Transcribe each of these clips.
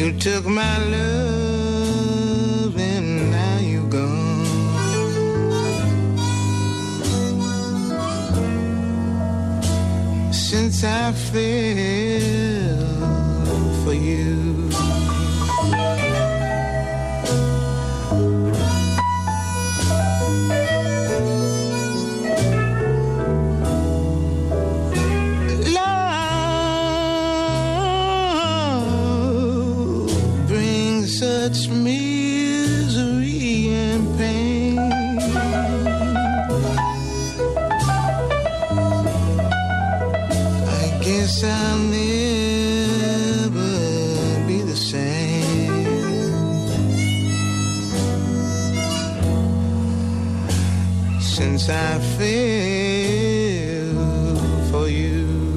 You took my love and now you're gone. Since I fell for you, such misery and pain. I guess I'll never be the same. Since I fell for you.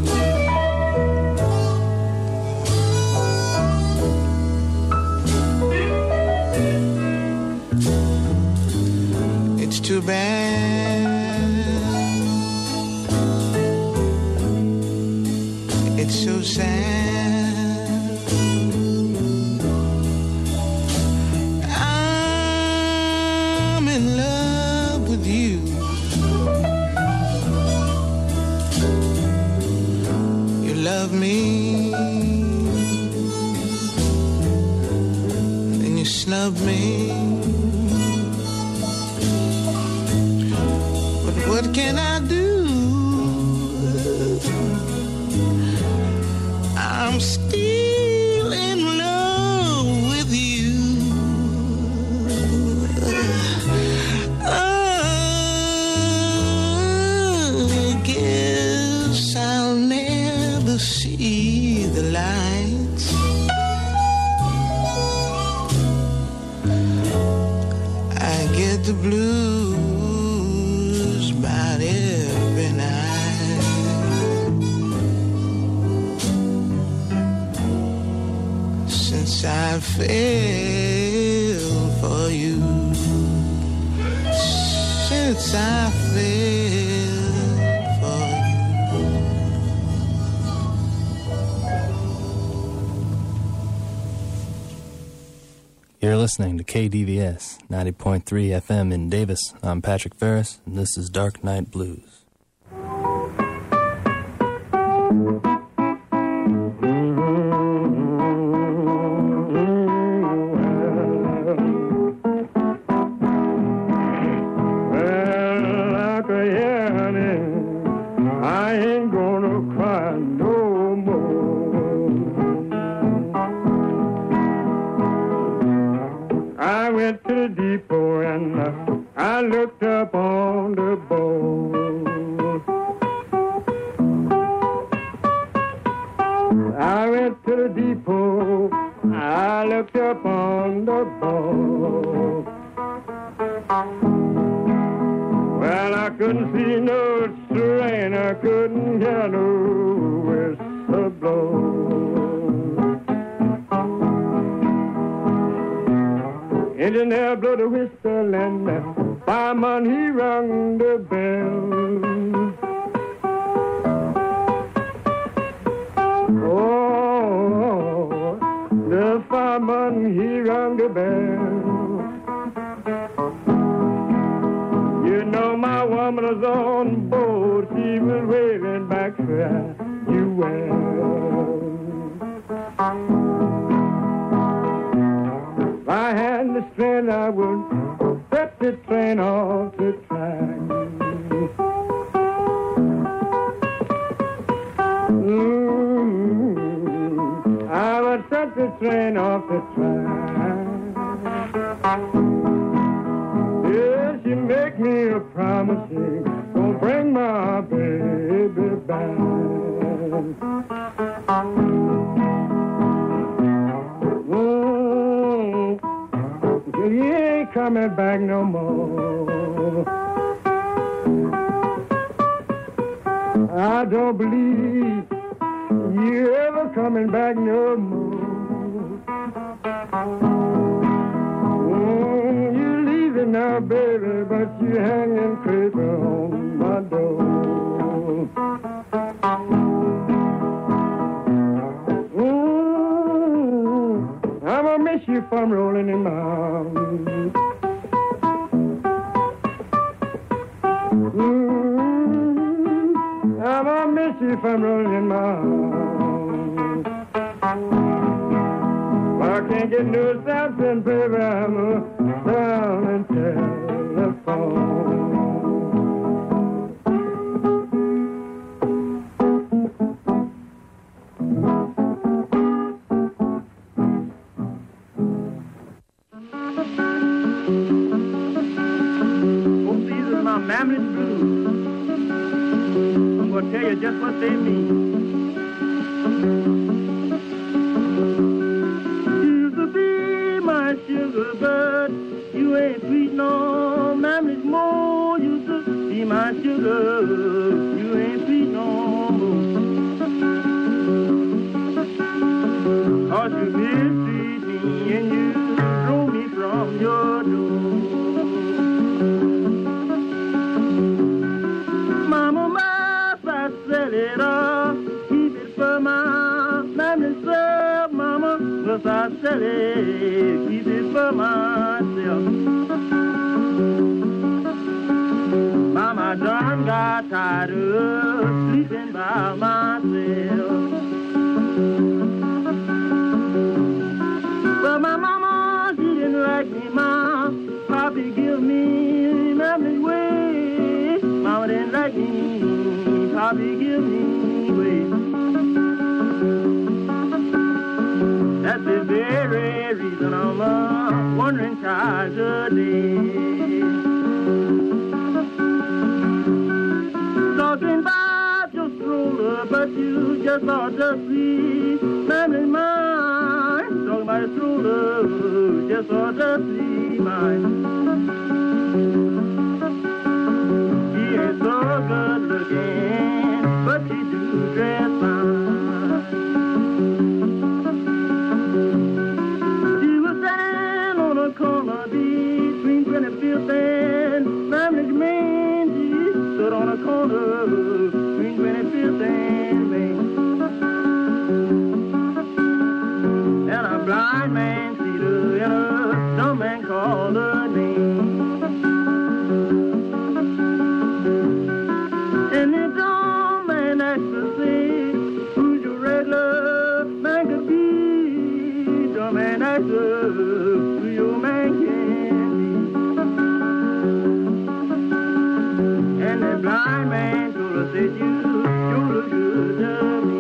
Too bad it's so sad. I'm in love with you. You love me, then you snub me. What can I do? I'm still in love with you. I guess I'll never see the lights. I get the blues about every night. Since I fell for you. Since I fell for you. You're listening to KDVS 90.3 FM in Davis. I'm Patrick Ferris, and this is Dark Night Blues. you from rolling in mountains. I'm gonna miss you from rolling in mountains. I can't get no Samson program down and telephone. Family blues. I'm gonna tell you just what they mean. Used to be my sugar, but you ain't sweet no memories more. Used to be my sugar, you ain't sweet no more. 'Cause you mistreat me and you drove me from your door. Mama, must I sell it all? Keep it for my memory's self. Mama, must I sell it? Keep it for myself. Mama done got tired of sleeping by myself. Well, my mama, she didn't like me, ma. Papi give me memory's way. Mama didn't like me, Papi give me way. That's the very reason I'm a wandering child today. Talking about your stroller, but you just ought to see memory's mine. Talking about your stroller, just ought to see mine. So good looking, but she do dress fine. She was standing on a corner between 25th and Family's Main. She stood on a corner between 25th and Main. And a blind man see her and a dumb man called her name. And the dumb man asked to say, who's your regular man could be? Dumb man asked her, who your man can be? And the blind man told her, said, you look good to me.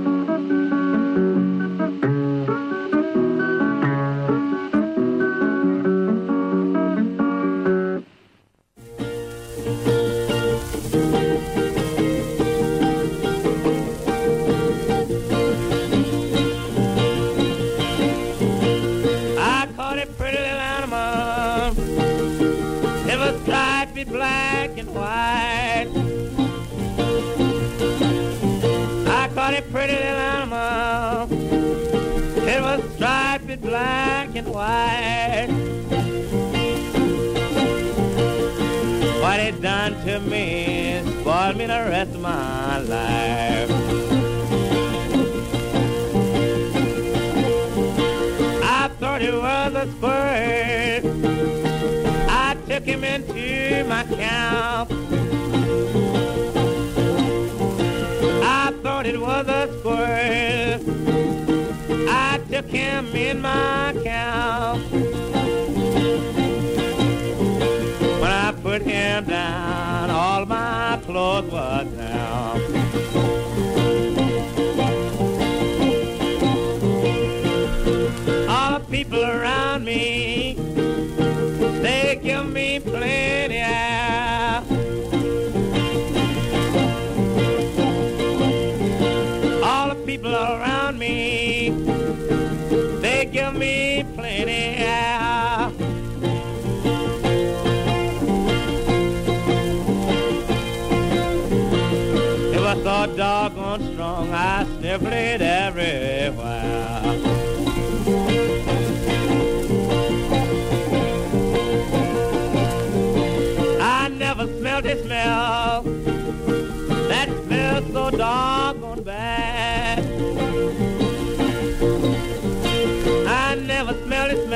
Black and white. I caught a pretty little animal. It was striped black and white. What it done to me spoiled me the rest of my life. I thought it was a squirt. I took him into my camp. I thought it was a squirrel. I took him in my camp. When I put him down, all my clothes were down. All the people around me, they give me plenty air. All the people around me, they give me plenty air. It was so doggone strong, I sniffed it everywhere. Smelled the smell that smells so doggone bad. I never smelled the smell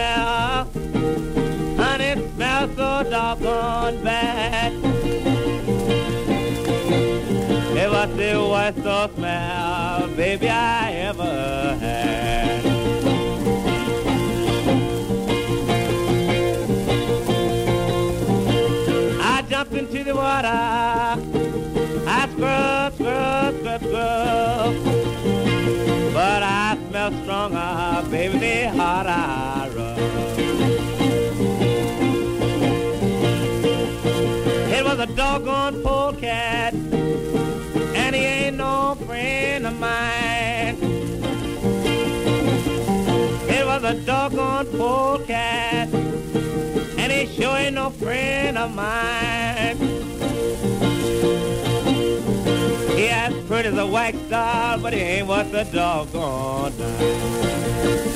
the stronger, baby, the harder I rub. It was a doggone polecat, and he ain't no friend of mine. It was a doggone polecat, and he sure ain't no friend of mine. He as pretty as a wax doll, but he ain't worth the doggone dime.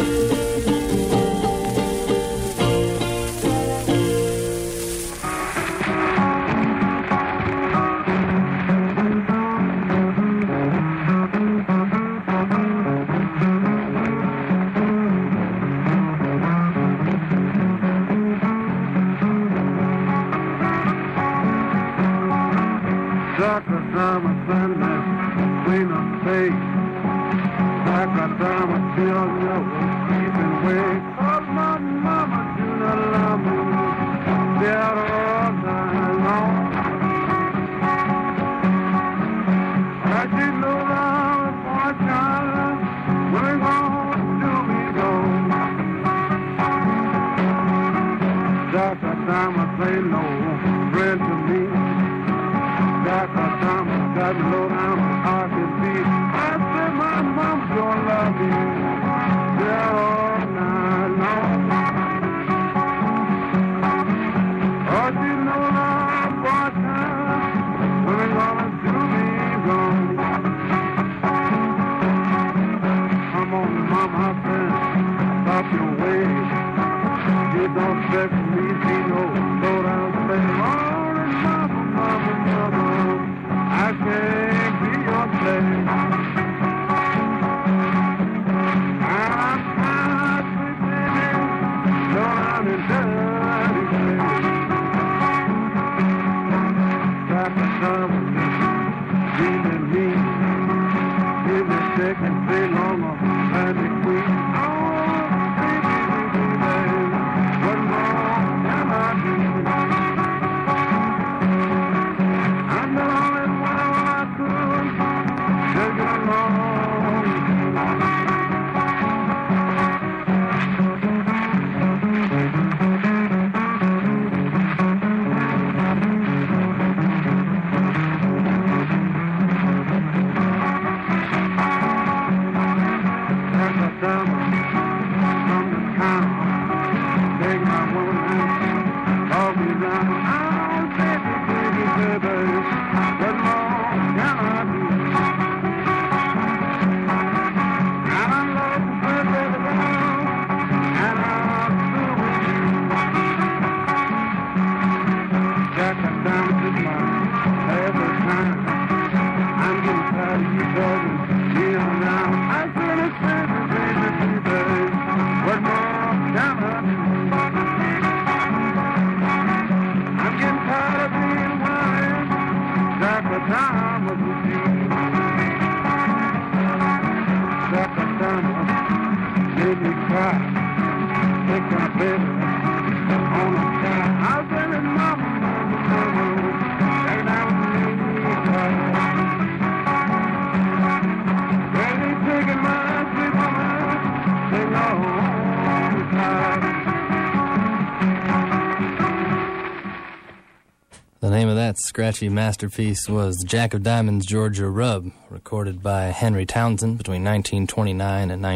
The name of that scratchy masterpiece was Jack of Diamonds, Georgia Rub, recorded by Henry Townsend between 1929 and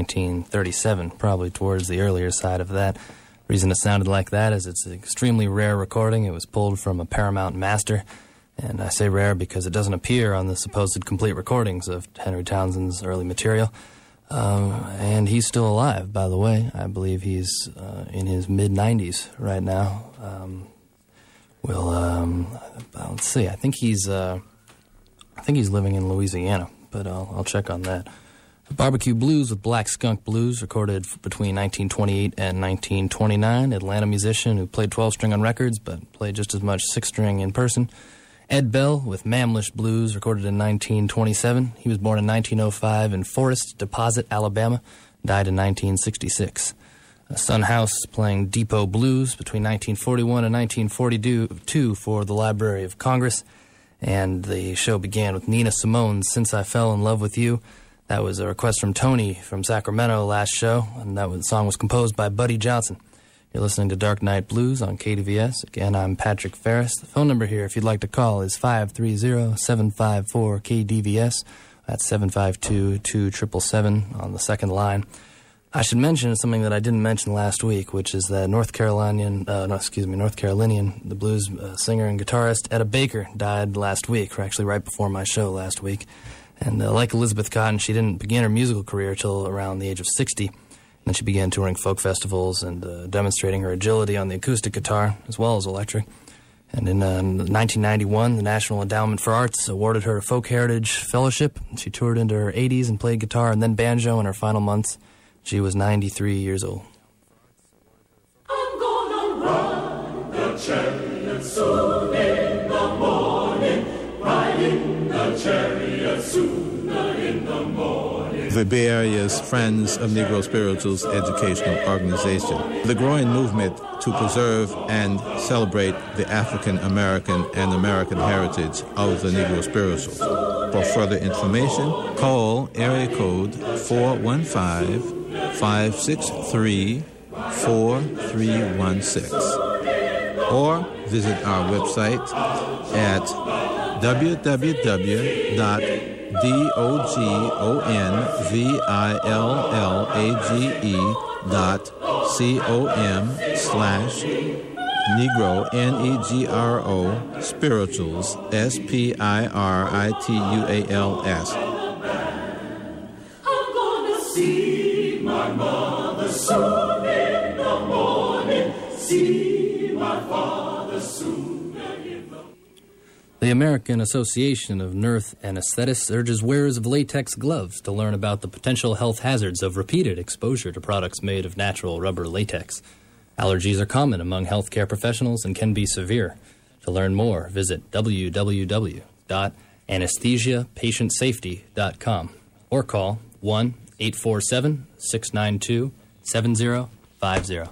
1937, probably towards the earlier side of that. The reason it sounded like that is it's an extremely rare recording. It was pulled from a Paramount master, and I say rare because it doesn't appear on the supposed complete recordings of Henry Townsend's early material. And he's still alive, by the way. I believe he's in his mid-90s right now. Let's see. I think he's living in Louisiana, but I'll check on that. Barbecue Blues with Black Skunk Blues, recorded between 1928 and 1929. Atlanta musician who played 12-string on records, but played just as much 6-string in person. Ed Bell with Mamlish Blues, recorded in 1927. He was born in 1905 in Forest Deposit, Alabama. Died in 1966. Son House playing Depot Blues between 1941 and 1942 for the Library of Congress. And the show began with Nina Simone's Since I Fell in Love with You. That was a request from Tony from Sacramento last show, and the song was composed by Buddy Johnson. You're listening to Dark Night Blues on KDVS. Again, I'm Patrick Ferris. The phone number here, if you'd like to call, is 530-754-KDVS. That's 752-2777 on the second line. I should mention something that I didn't mention last week, which is that North Carolinian, the blues singer and guitarist Etta Baker died last week, or actually right before my show last week. And like Elizabeth Cotton, she didn't begin her musical career till around the age of 60. And then she began touring folk festivals and demonstrating her agility on the acoustic guitar as well as electric. And in 1991, the National Endowment for Arts awarded her a Folk Heritage Fellowship. She toured into her 80s and played guitar and then banjo in her final months. She was 93 years old. I'm gonna ride the chariot soon in the morning, riding the chariot sooner in the morning. The Bay Area's Friends of Negro Spirituals educational organization. The growing movement to preserve and celebrate the African American and American heritage of the Negro Spirituals. For further information, call area code 415-563-4316 or visit our website at www.dogillage.com/Negro, Negro, Spirituals, Spirituals. I'm gonna see my mother soon in the morning, see my father soon in the morning. The American Association of Nerve Anesthetists urges wearers of latex gloves to learn about the potential health hazards of repeated exposure to products made of natural rubber latex. Allergies are common among healthcare professionals and can be severe. To learn more, visit www.anesthesiapatientsafety.com or call 1-847-692-7050.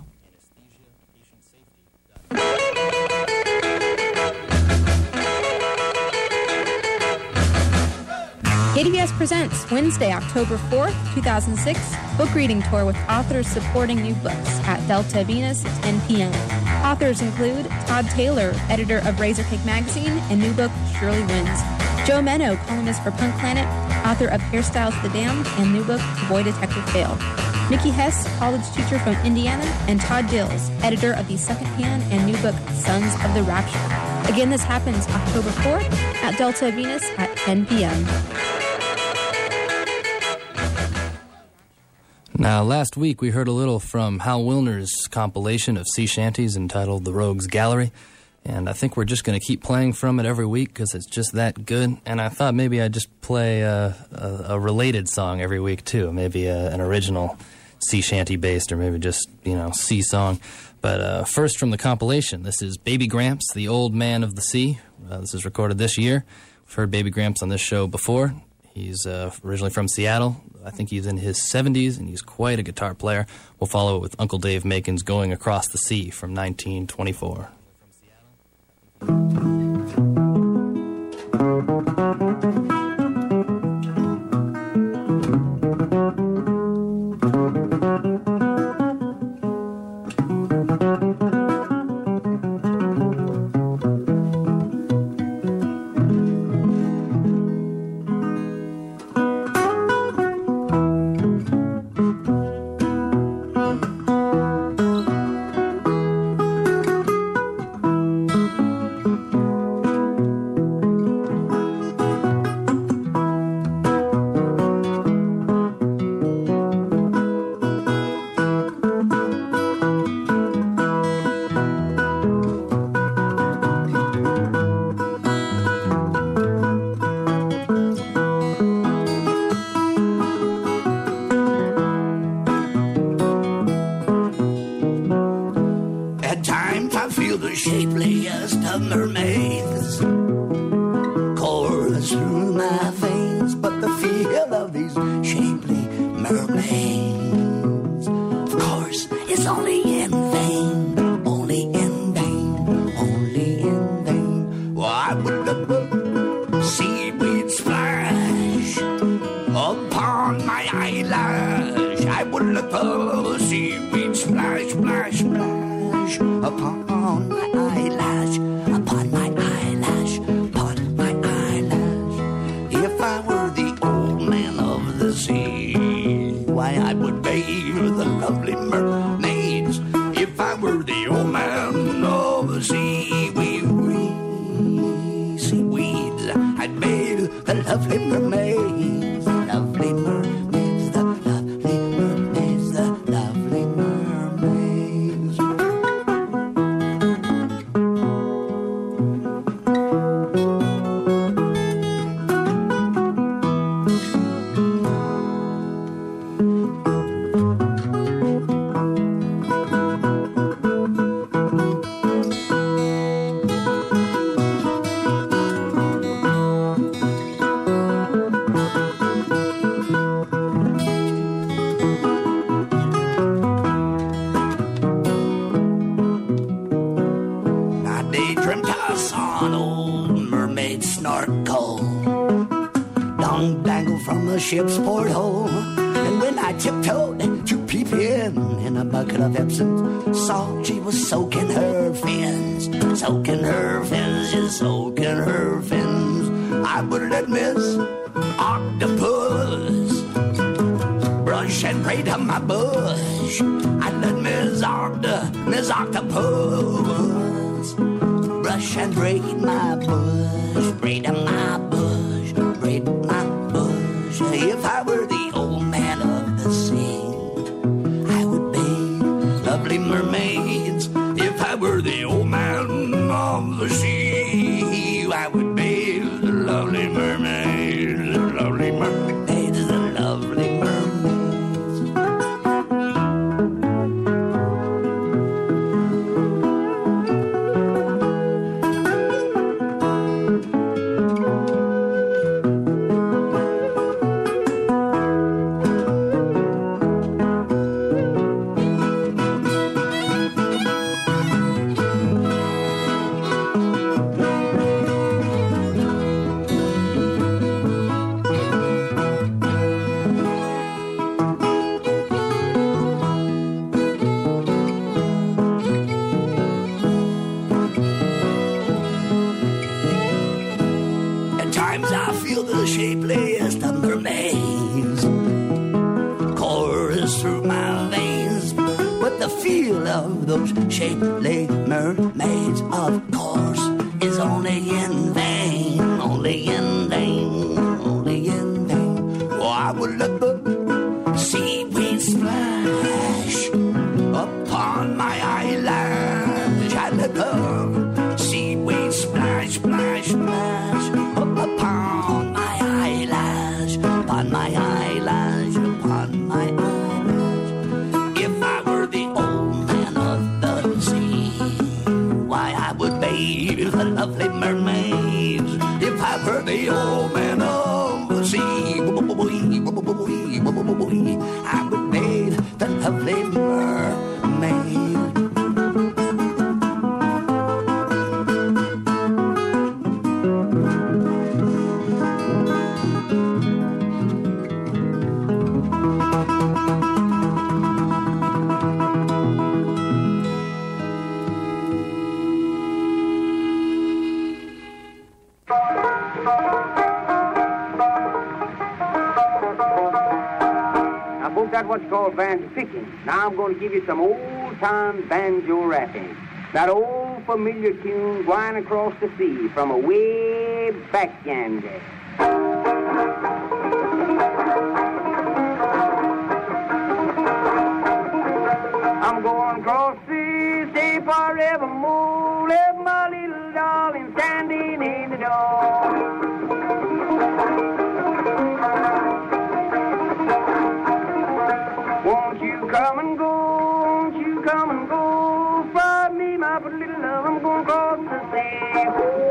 KDVS presents Wednesday, October 4th, 2006, book reading tour with authors supporting new books at Delta Venus at 10 p.m. Authors include Todd Taylor, editor of Razorcake Magazine, and new book Shirley Wins. Joe Menno, columnist for Punk Planet, author of Hairstyles to the Damned, and new book Boy Detective Fail. Nikki Hess, college teacher from Indiana, and Todd Dills, editor of the secondhand and new book Sons of the Rapture. Again, this happens October 4th at Delta Venus at 10 p.m. Now, last week we heard a little from Hal Wilner's compilation of sea shanties entitled The Rogues Gallery, and I think we're just going to keep playing from it every week because it's just that good. And I thought maybe I'd just play a related song every week too, maybe an original sea shanty based or maybe just, sea song. But first from the compilation, this is Baby Gramps, the Old Man of the Sea. This is recorded this year. We've heard Baby Gramps on this show before. He's originally from Seattle. I think he's in his 70s, and he's quite a guitar player. We'll follow it with Uncle Dave Macon's Going Across the Sea from 1924. shapeliest of mermaids course through my veins, but the feel of these shapely mermaids, of course, it's only in vain, only in vain, only in vain. Why would the seaweed splash upon I would let the seaweed splash, splash, splash upon my eyelash, upon my eyelash, upon my eyelash. If I were the old man of the sea, why I would bathe the lovely mermaids. If I were the old man of the sea, seaweeds, I'd bathe the lovely mermaids, the lovely mermaids, the lovely mermaids, the lovely mermaids. Ship's porthole, and when I tiptoed to peep in a bucket of Epsom salt, she was soaking her fins, soaking her fins, just soaking her fins. I would let Miss Octopus brush and braid up my bush. I'd let Miss Octopus brush and braid my bush, braid up my bush, braid my bush. If I were the old man of the sea, I would bathe lovely mermaids. If I were the old man of the sea, I would bathe the lovely mermaids, the lovely mermaids, the lovely mermaids. Shapeliest of mermaids chorus through my veins, but the feel of those shapely mermaids, of course, is only in vain, only in vain, only in vain. Oh, I would let the seaweed splash upon my eyelash. I let the seaweed splash, splash, splash upon my eyelash, upon my eyelash, upon my eyelash. If I were the old man of the sea, why I would bathe the lovely mermaids. If I were the old man of the sea, I would bathe the lovely mermaids. That's what's called banjo picking. Now I'm going to give you some old-time banjo rapping. That old familiar tune going across the sea from a way back yonder. I'm going across the sea forevermore, left my little darling standing in the door. Won't you come and go, won't you come and go, for me, my pretty little love, I'm going across the sea.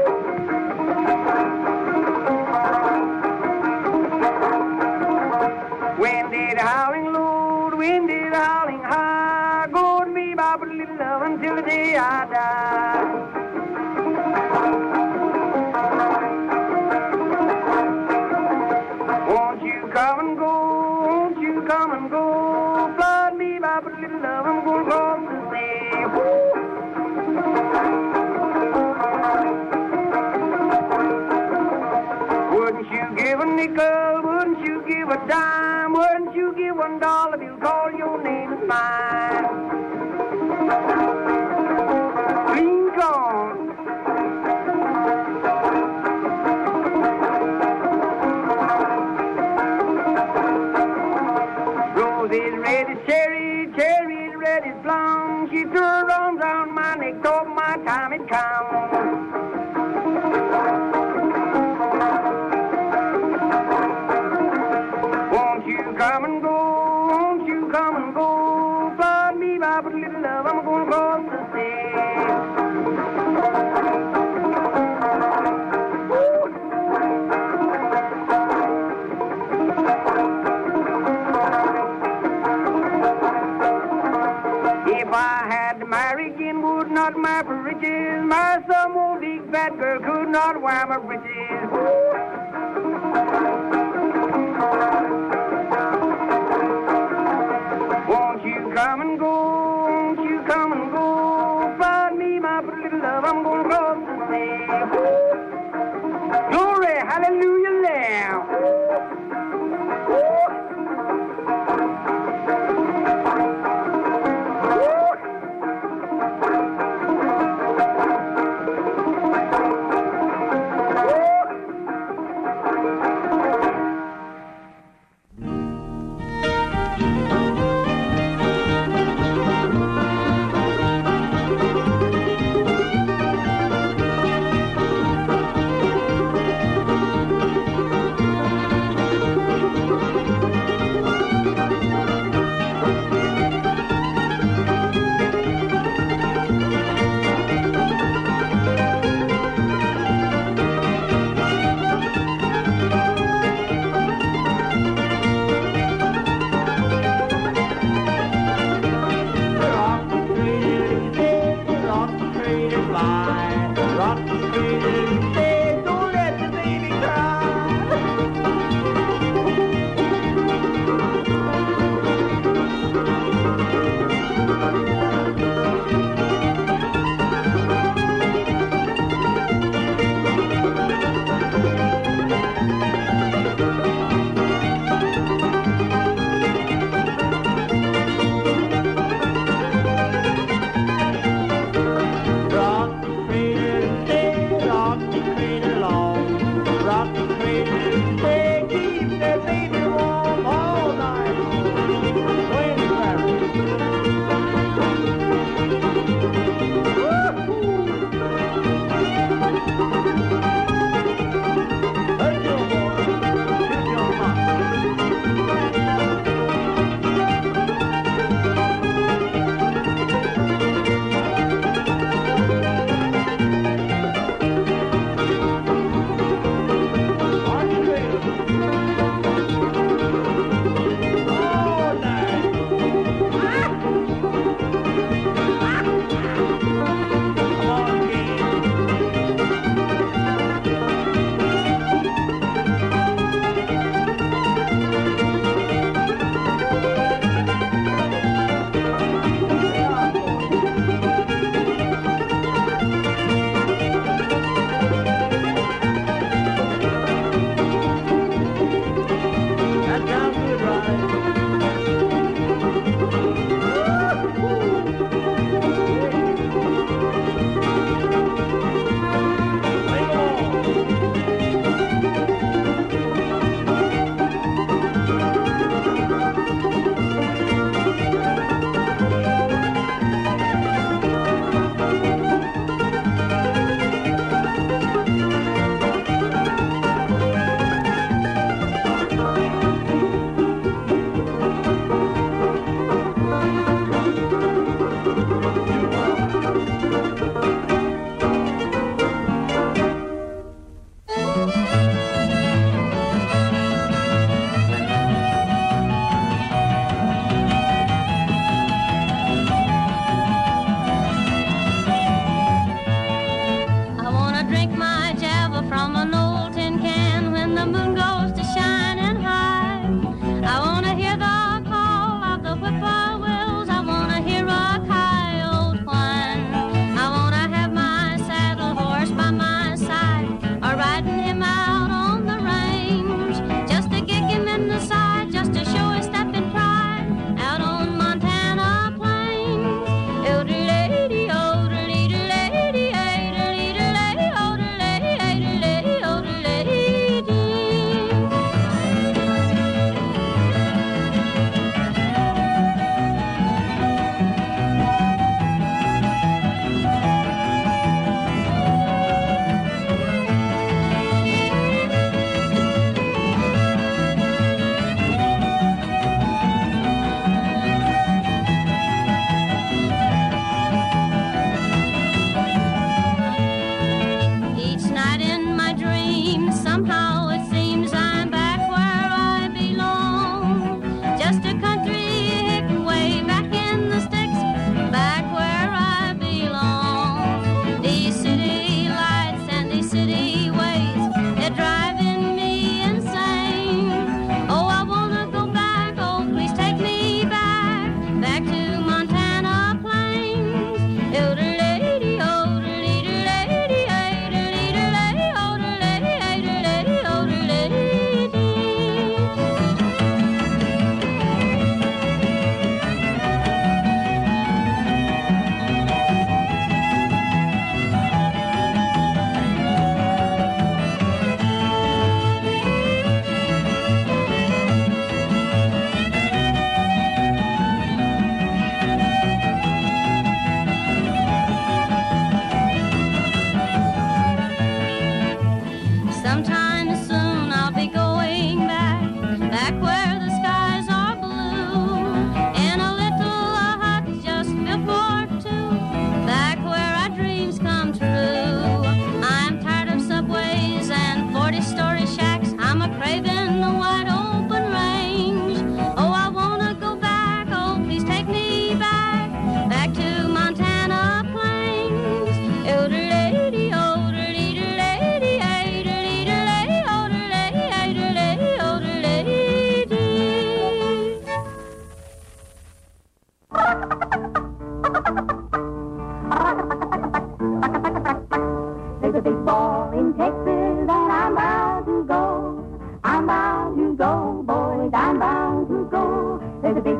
Wind did howling low, the wind did howling high, go to me, my pretty little love, until the day I die. Won't you come and go, won't you come and go, little love, I'm going across the sea. Wouldn't you give a nickel? Wouldn't you give a dime? Wouldn't you give $1 if you call your name is mine? Clean corn. Rose is red as cherry, cherry is red as plum. She threw her arms around my neck, thought my time had come. Come and go, won't you come and go? Flood me, my little love, I'm going across the sea. If I had to marry again, would not marry for riches. My some old big fat girl could not wear my breeches. Come and go, won't you come and go? Find me, my little love, I'm going to cross the sea. Glory, hallelujah, Lamb.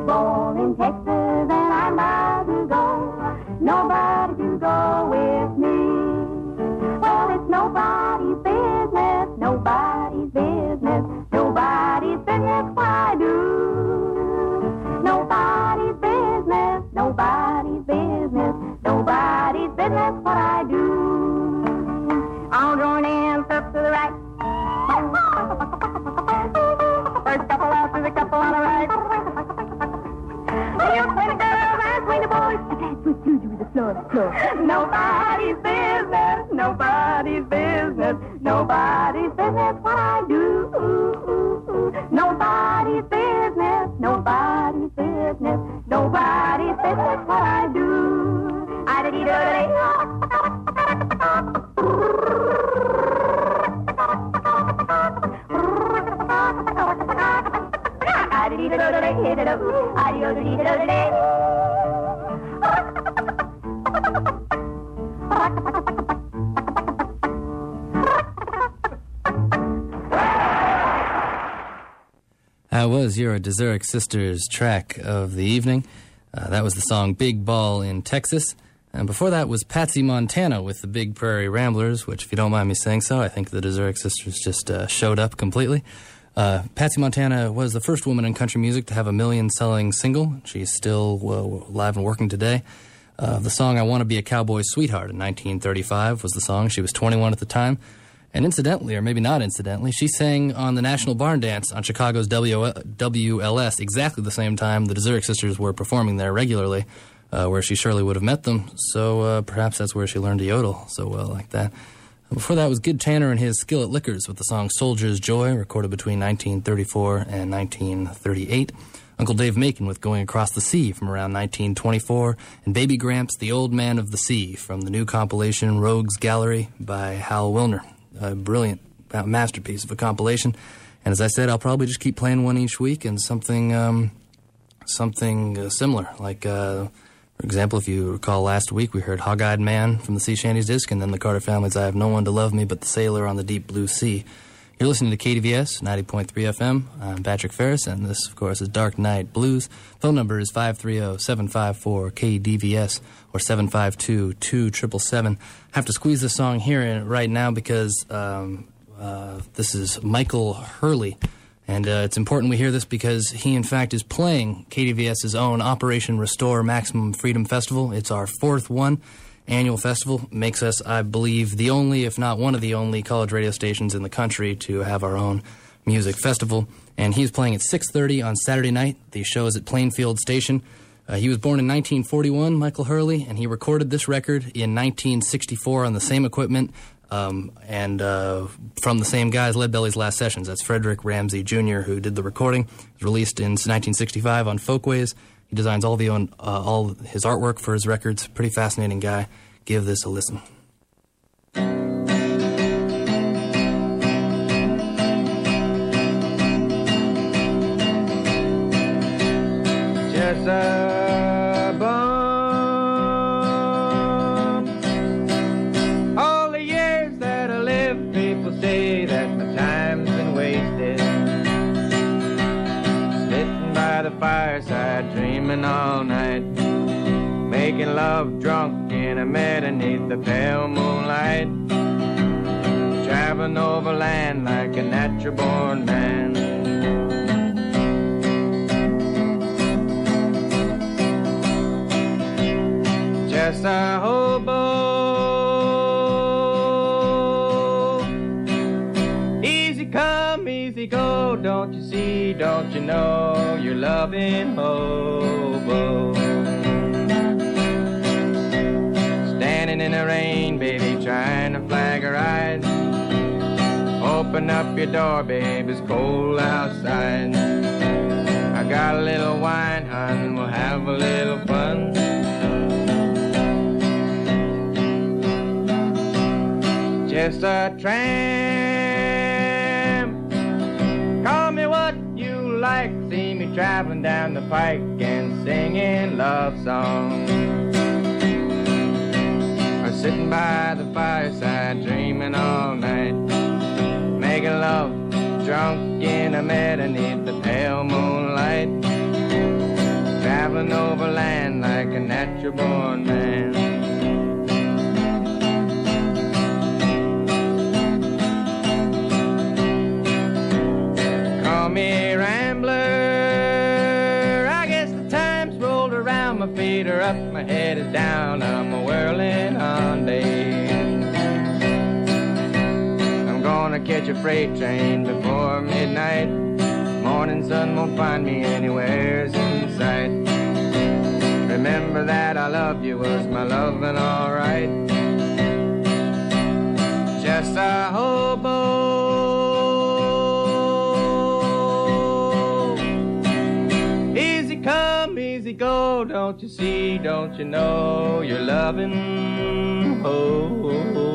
born in Texas and I'm about to go. Nobody to go with me. Well, it's nobody's business, nobody's business, nobody's business what I do. Nobody's business, nobody's business, nobody's business what I do. I'll join in up to the right. First couple out to the couple on the right. You play the girls, I swing the boys. I dance with Juju with the floor, the floor. Nobody's business, nobody's business, nobody's business what I do. Nobody's business, nobody's business, nobody's business what I do. I-da-dee-da-da-dee. That was your Desertic Sisters track of the evening. That was the song Big Ball in Texas. And before that was Patsy Montana with the Big Prairie Ramblers, which, if you don't mind me saying so, I think the Desertic Sisters just showed up completely. Patsy Montana was the first woman in country music to have a million-selling single. She's still alive and working today. The song I Want to Be a Cowboy's Sweetheart in 1935 was the song. She was 21 at the time. And incidentally, or maybe not incidentally, she sang on the National Barn Dance on Chicago's WLS exactly the same time the Desertic Sisters were performing there regularly, where she surely would have met them. So perhaps that's where she learned to yodel so well like that. Before that was Gid Tanner and his Skillet Liquors with the song Soldier's Joy, recorded between 1934 and 1938. Uncle Dave Macon with Going Across the Sea from around 1924. And Baby Gramps, The Old Man of the Sea from the new compilation Rogues Gallery by Hal Wilner. A brilliant masterpiece of a compilation. And as I said, I'll probably just keep playing one each week and something similar. Like, for example, if you recall last week, we heard Hog-Eyed Man from the Sea Shanties disc, and then the Carter Family's I Have No One to Love Me But the Sailor on the Deep Blue Sea. You're listening to KDVS 90.3 FM. I'm Patrick Ferris, and this, of course, is Dark Night Blues. Phone number is 530-754-KDVS or 752-2777. I have to squeeze this song here right now because this is Michael Hurley. And it's important we hear this because he, in fact, is playing KDVS's own Operation Restore Maximum Freedom Festival. It's our fourth annual festival. Makes us, I believe, the only, if not one of the only, college radio stations in the country to have our own music festival. And he's playing at 6:30 on Saturday night. The show is at Plainfield Station. He was born in 1941, Michael Hurley, and he recorded this record in 1964 on the same equipment and from the same guys, Leadbelly's Last Sessions. That's Frederick Ramsey Jr., who did the recording. It was released in 1965 on Folkways. He designs all his artwork for his records. Pretty fascinating guy. Give this a listen. Just a bum. All the years that I lived, people say that my time's been wasted. Sitting by the fireside, dreaming all night, making love drunk in a meadow neath the pale moonlight, traveling over land like a natural born man. Just a hobo, easy come, easy go, don't you see, don't you know, you're loving hobo. Standing in the rain, baby, trying to flag a ride. Open up your door, babe, it's cold outside. I got a little wine, hon, we'll have a little fun. Just a tramp, call me what you like, see me traveling down the pike and singing love songs, or sitting by the fireside dreaming all night, making love drunk in a meadow neath the pale moonlight, rolling over land like a natural born man. Call me rambler, I guess the time's rolled around. My feet are up, my head is down, I'm a whirling Hyundai. I'm gonna catch a freight train before midnight. Morning sun won't find me anywhere in sight. Remember that I loved you, was my loving alright? Just a hobo. Easy come, easy go. Don't you see, don't you know you're loving hobo.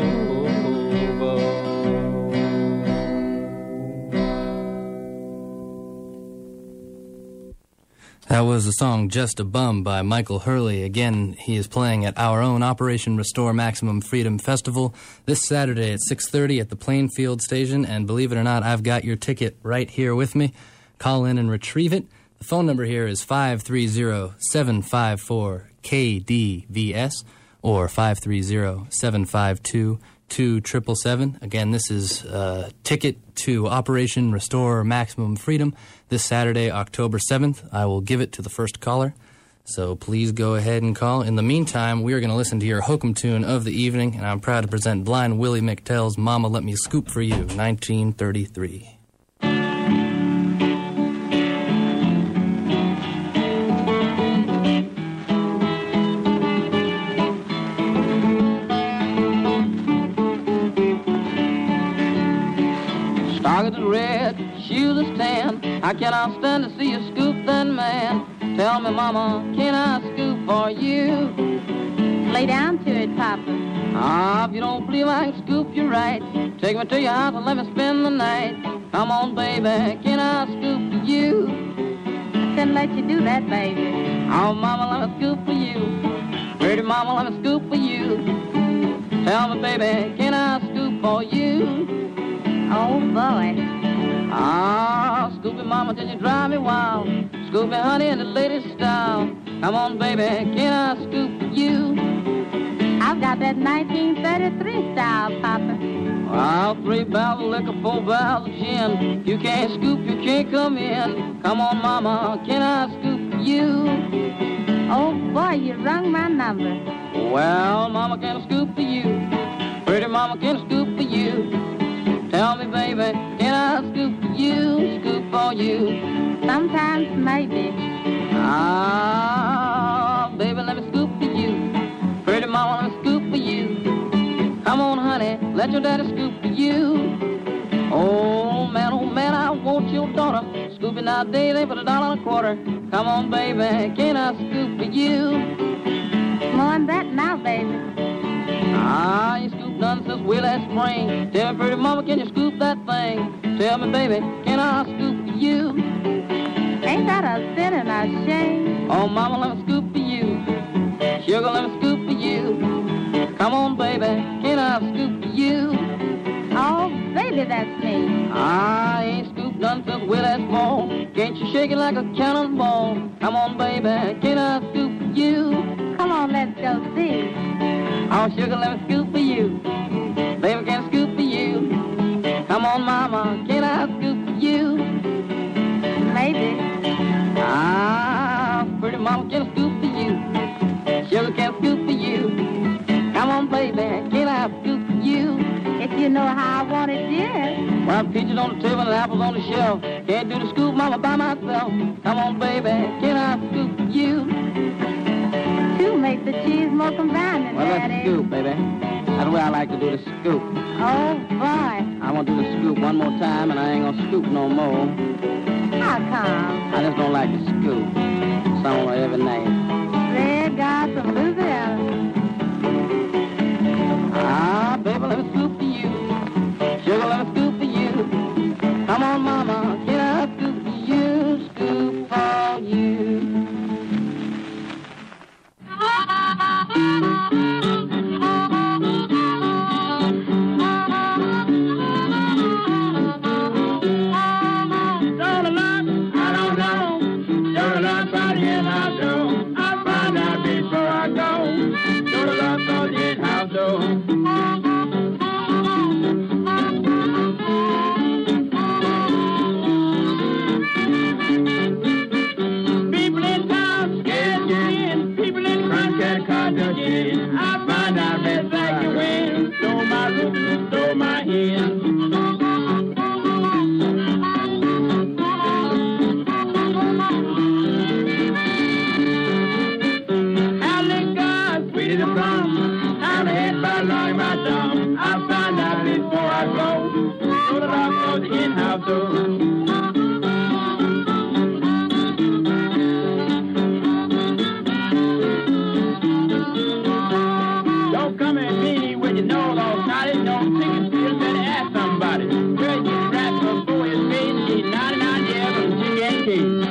That was the song Just a Bum by Michael Hurley. Again, he is playing at our own Operation Restore Maximum Freedom Festival this Saturday at 6:30 at the Plainfield Station. And believe it or not, I've got your ticket right here with me. Call in and retrieve it. The phone number here is 530-754-KDVS or 530-752-2777. Again, this is a ticket to Operation Restore Maximum Freedom this Saturday, October 7th. I will give it to the first caller, so please go ahead and call. In the meantime, we are going to listen to your hokum tune of the evening, and I'm proud to present Blind Willie McTell's Mama Let Me Scoop for You, 1933. Stockings red, shoes is tan. I cannot stand to see you scoop that man. Tell me, Mama, can I scoop for you? Lay down to it, Papa. Ah, if you don't believe I can scoop you right, take me to your house and let me spend the night. Come on, baby, can I scoop for you? I couldn't let you do that, baby. Oh, Mama, let me scoop for you. Pretty Mama, let me scoop for you. Tell me, baby, can I scoop for you? Oh, boy. Ah, scoop me, Mama, till you drive me wild. Scoop me, honey, in the latest style. Come on, baby, can I scoop for you? I've got that 1933 style, Papa. Well, 3 barrels of liquor, 4 barrels of gin. You can't scoop, you can't come in. Come on, Mama, can I scoop for you? Oh, boy, you rung my number. Well, Mama, can I scoop for you? Pretty Mama, can I scoop for you? Tell me, baby, can I scoop for you? Scoop for you. Sometimes, maybe. Ah, baby, let me scoop for you. Pretty Mama, let me scoop for you. Come on, honey, let your daddy scoop for you. Oh, man, I want your daughter. Scooping nowadays ain't but $1.25. Come on, baby, can I scoop for you? More than that now, baby. Ah, you scooped none since way last spring. Tell me, pretty Mama, can you scoop that thing? Tell me, baby, can I scoop for you? Ain't that a sin and a shame? Oh, Mama, let me scoop for you. Sugar, let me scoop for you. Come on, baby, can I scoop for you? Oh, baby, that's me. I ain't scooped none since way last fall. Can't you shake it like a cannonball? Come on, baby, can I scoop for you? Come on, let's go see. Oh, sugar, let me scoop for you. Baby, can I scoop for you? Come on, Mama, can I scoop for you? Maybe. Ah, pretty Mama, can I scoop for you? Sugar, can I scoop for you? Come on, baby, can I scoop for you? If you know how I want it, dear. Well, peaches on the table and apples on the shelf. Can't do the scoop, Mama, by myself. Come on, baby, can I scoop for you? Two make the cheese more combined, Well, Daddy. let's scoop, baby. That's the way I like to do the scoop. Oh, boy. I want to do the scoop one more time, and I ain't gonna scoop no more. How come? I just don't like to scoop. Somewhere every night. Red God from Louisiana. Ah, baby, let me scoop for you. Sugar, let me scoop for you. Come on, Mama, can I scoop for you? Scoop for you. I don't know. Dirty Lord, right here, I do. Don't come at me when you know all knotted. No chicken still better ask somebody. Girl, you get wrapped before his face. He's 99 years from G&K.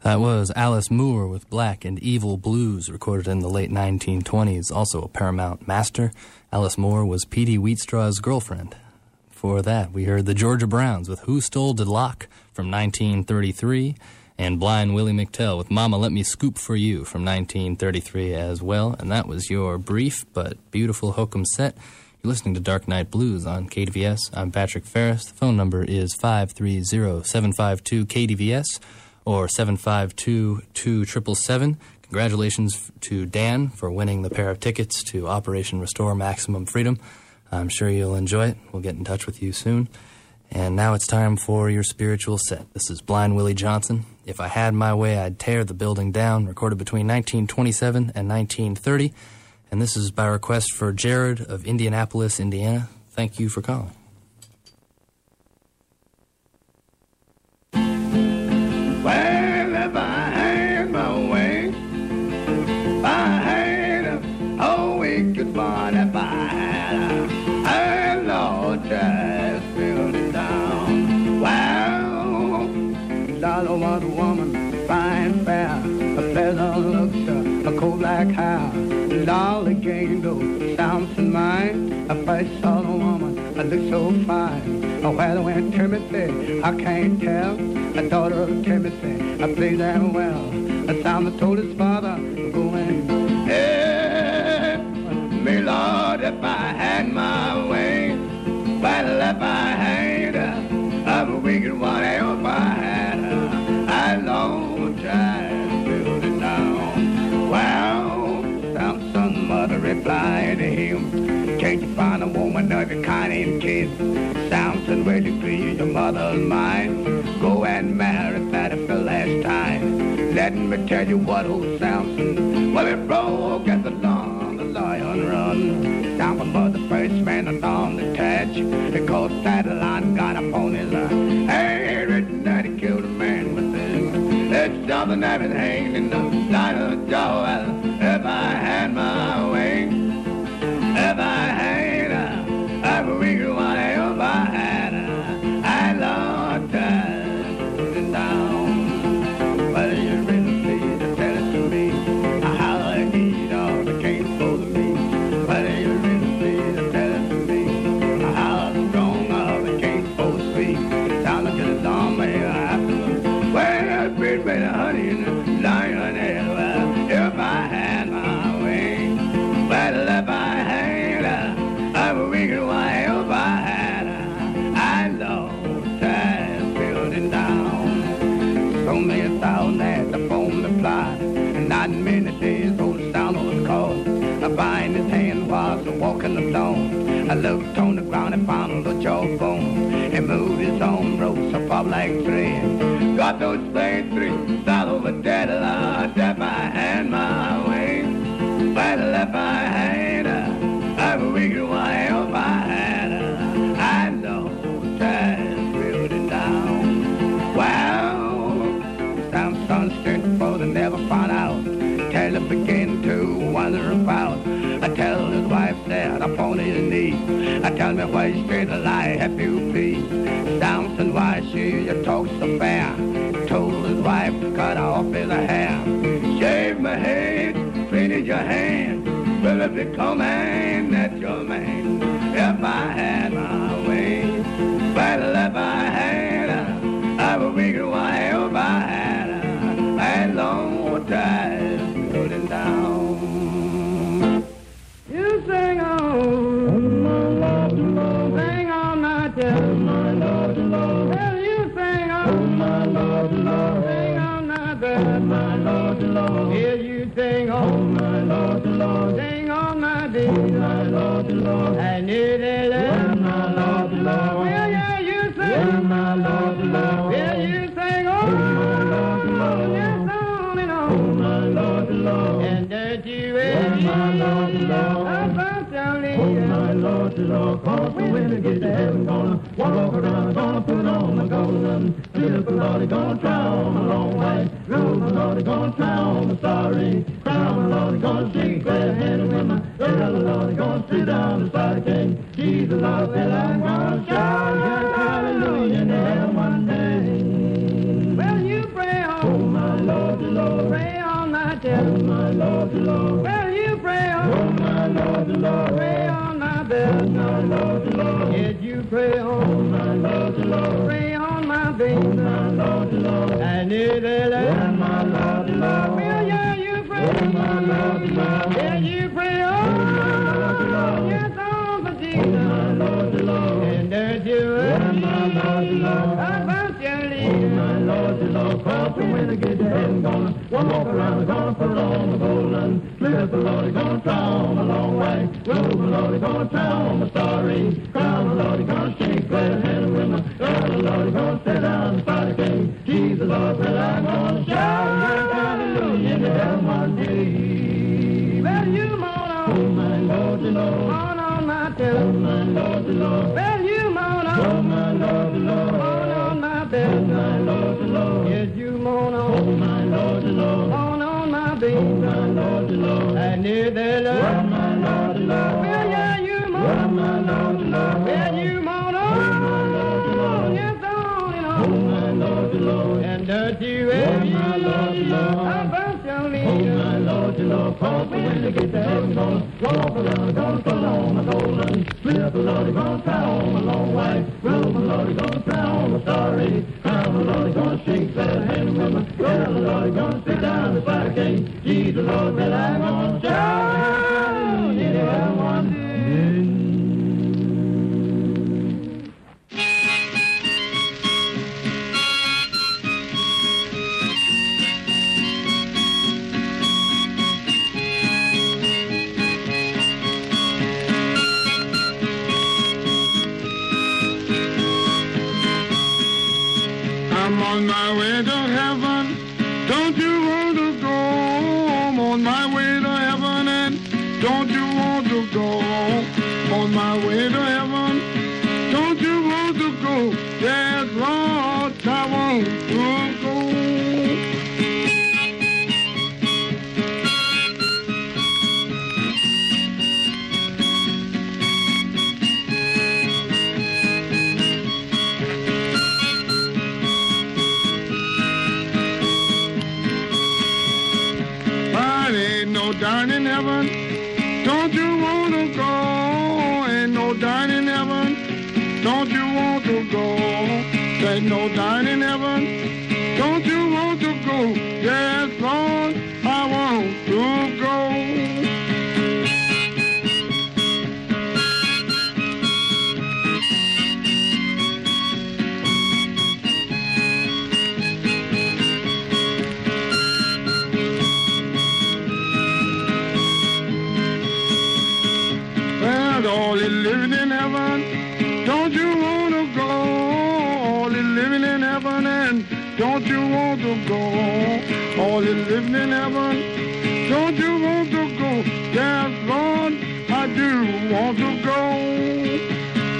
That was Alice Moore with Black and Evil Blues, recorded in the late 1920s, also a Paramount master. Alice Moore was Petey Wheatstraw's girlfriend. Before that, we heard the Georgia Browns with Who Stole the Lock from 1933, and Blind Willie McTell with Mama Let Me Scoop for You from 1933 as well. And that was your brief but beautiful hokum set. You're listening to Dark Night Blues on KDVS. I'm Patrick Ferris. The phone number is 530-752-KDVS or 752-2777. Congratulations to Dan for winning the pair of tickets to Operation Restore Maximum Freedom. I'm sure you'll enjoy it. We'll get in touch with you soon. And now it's time for your spiritual set. This is Blind Willie Johnson. If I Had My Way, I'd Tear the Building Down, recorded between 1927 and 1930. And this is by request for Jared of Indianapolis, Indiana. Thank you for calling. Well, if I had my way, if I had a wicked one, if I had a Lord, just build it down. Well, dollar was a woman, fine, fair, a pleasant looks, a coal black hair. Dollar gained those sounds in mind. I first saw the woman, I looked so fine. Where went Timothy, I can't tell. A daughter of Timothy, I played them well. A Samuel told his father, go and help me, Lord, if I had my way. Well, if I had a wicked one, if I had a long time build it down. Well, Samson's mother replied to him, can't you find a woman of your kind and kid? Samson, will you please your mother's mind? Go and marry Fatty for the last time. Let me tell you what old Samson, well, it broke at the dawn, the lion run. Samson was the first man on the touch, because Fatty lion got up on his head, written that he killed a man with him. It's something that was hanging in the light of the jaw. If I had my way, if I had a wicked one, if I had a Lord, turn down. Well, you really please to tell it to me, how I need all the cane for me. Well, you really please to tell it to me, how strong all the cane for sweet. Sound like it's on me, well, I've been made of honey and lion, if I had my way. Well, if I had a wicked one, if I had I Lord, time building down. So many thousand at the phone reply, and not many days old sound was called. I bind his hand while I walking alone. I looked on the ground and found a little jawbone. He moved his own ropes up like thread. Got those blades 3,000 over dead, Lord, if I had my way. Well, if I had a wicked one, if I had I know time building down. Well, Samson's strength for the never found out. Till he began to wonder about. I tell his wife that upon his knee. I tell me why you straight a lie, have you please. Samson, why should you talk so fair? Told his wife to cut off his hair. Shave my head, finish your hand. Well, if you come and that's your man. If I had my way. Well, if I had a wicked one, if I had a long time building down. You sing on, my Lord, Lord, sing on my dear, my Lord, Lord. Well, you sing on, my Lord, Lord, sing on my dear, my Lord, Lord. Here you sing on, my Lord, Lord, sing on my dear, my Lord, Lord. I knew they loved my Lord, Lord. Well, yeah, you sing, my Lord, Lord. Yeah, you sing on, my Lord, Lord. Yes, on and on, my Lord, Lord. And don't you ever, my Lord, Lord. Oh, my Lord, Lord, cause when we get to heaven, gonna walk around, gonna put on my golden slipper, Lord, gonna try on my long white robe, Lord, gonna try on my starry crown, Lord, gonna shake that hand with my brother, Lord, gonna sit down beside the King Jesus, Lord, said I'm gonna shout, hallelujah, in heaven one day. Well, you pray on, oh, my Lord. Lord, Lord. Pray on my bed, my Lord, Lord. Yes, you pray on my Lord, Lord. Pray on my baby, my Lord, Lord. And if they let my Lord, Lord. Well, yeah, you pray, my Lord, Lord. Yes, you pray on my Lord, Lord. Yes, on for Jesus, my Lord, Lord. And there's you, my Lord, Lord. About your leader, my Lord, Lord. Cross the way to get to heaven, gonna walk around, gonna put on the golden. Bless the Lord, gonna travel a long way. Roll the Lord, gonna travel the starry. Crown the Lord, gonna shake glad hand with my. Oh, the Lord, gonna sit down and fight the king. Jesus, Lord, said I'm gonna shout hallelujah in the heaven one day. Well, you moan on, oh my Lord, the Lord. Moan on my tail, oh my Lord, the Lord. Well, you moan on, oh my Lord, the Lord. Moan on my bed, oh my Lord, the Lord. Yes, you moan on, oh my Lord, the Lord. Moan on my baby, oh my Lord, the Lord. And if they love, oh my Lord, the Lord. Well, yeah, you moan, oh my Lord, the Lord. Well, you moan on, oh my Lord, the Lord. Yes, on and on, oh my Lord, the Lord. And does you ever, oh my Lord, the Lord. About your leader, oh my Lord, the Lord. Cross the way to get to heaven, gonna walk around, gonna put on the golden. Bless the Lord, gonna travel a long way. Roll the Lord, gonna travel the starry. Crown the Lord, gonna shake that hand with me. Well, the Lord, gonna sit down beside the king. Jesus, Lord, said I'm gonna shout in the heaven one day. I'm on my way to heaven. Don't you want to go? I'm on my way to heaven, and don't you want to go? On my way to heaven. Don't you want to go? Yes, Lord, I want to go. Down in heaven, don't you want to go? Ain't no down in heaven, don't you want to go? Ain't no down in heaven, don't you want to go? Yes, Lord, I want to go. All is living in heaven, don't you want to go? All is living in heaven, and don't you want to go? All is living in heaven, don't you want to go? Yes, Lord, I do want to go.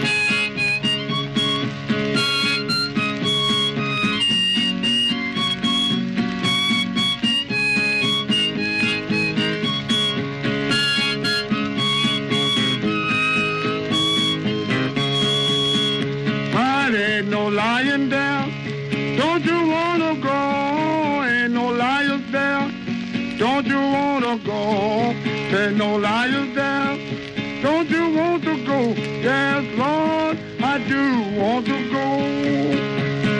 Lying there, don't you want to go? Ain't no liars there, don't you want to go? Ain't no liars there, don't you want to go? Yes, Lord, I do want to go.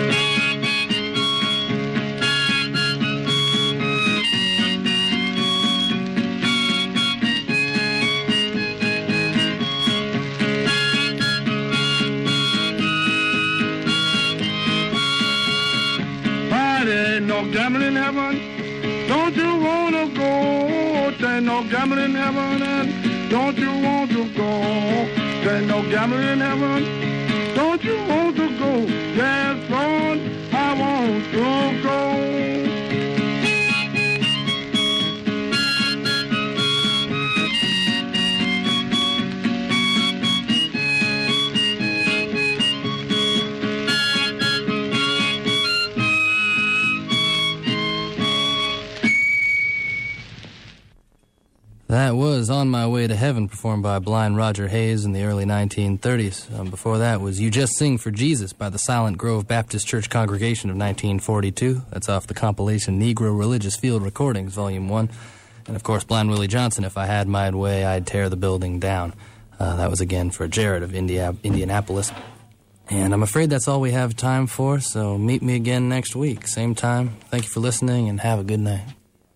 No gambling heaven, don't you want to go? There ain't no gambling heaven, and don't you want to go? There ain't no gambling heaven, don't you want to go? Yes, Lord, I want to go. That was On My Way to Heaven, performed by Blind Roger Hayes in the early 1930s. Before that was You Just Sing for Jesus by the Silent Grove Baptist Church Congregation of 1942. That's off the compilation Negro Religious Field Recordings, Volume 1. And, of course, Blind Willie Johnson, If I Had My Way, I'd Tear the Building Down. That was, again, for Jared of Indianapolis. And I'm afraid that's all we have time for, so meet me again next week. Same time. Thank you for listening, and have a good night.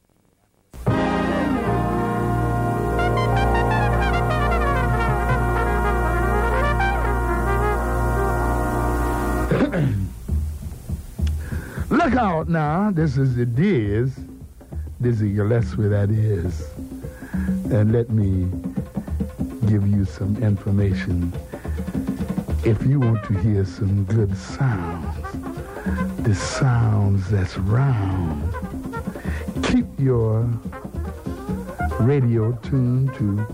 Look out now. This is the Diz. Dizzy Gillespie, that is. And let me give you some information. If you want to hear some good sounds, the sounds that's round, keep your radio tuned to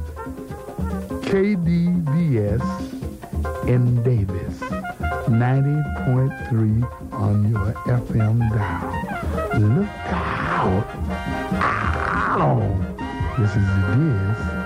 KDVS in Davis, 90.3 on your FM dial. Look out! Ow! This is the Diz.